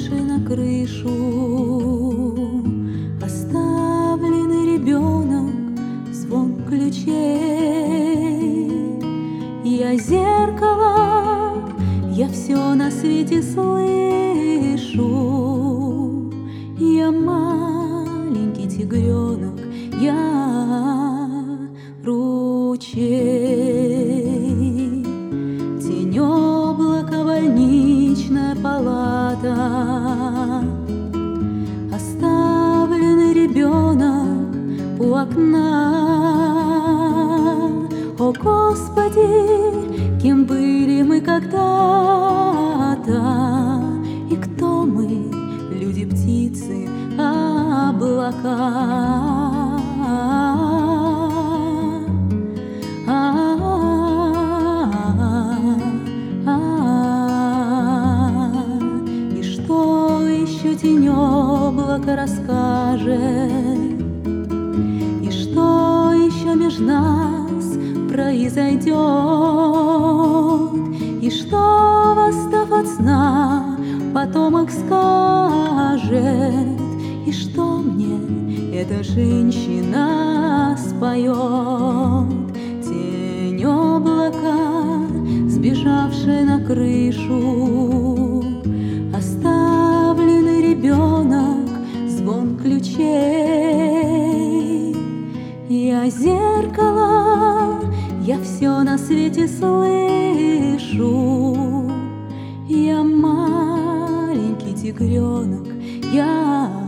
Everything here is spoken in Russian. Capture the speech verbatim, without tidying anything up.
сбежавший на крышу. Оставленный ребенок, звон ключей. Я зеркало, я все на свете слышу. Я маленький тигренок, я ручей. Тень облака, больничная палата. Оставленный ребенок у окна. О, Господи, кем были мы когда-то, и кто мы, люди, птицы, облака. И что еще тень облака расскажет? И что еще между нас произойдет? И что, восстав от сна, потомок скажет? И что мне эта женщина споет? Тень облака, сбежавшая на крышу. Оставленный ребенок, звон ключей. Я зеркало, я все на свете слышу. Я маленький тигренок, я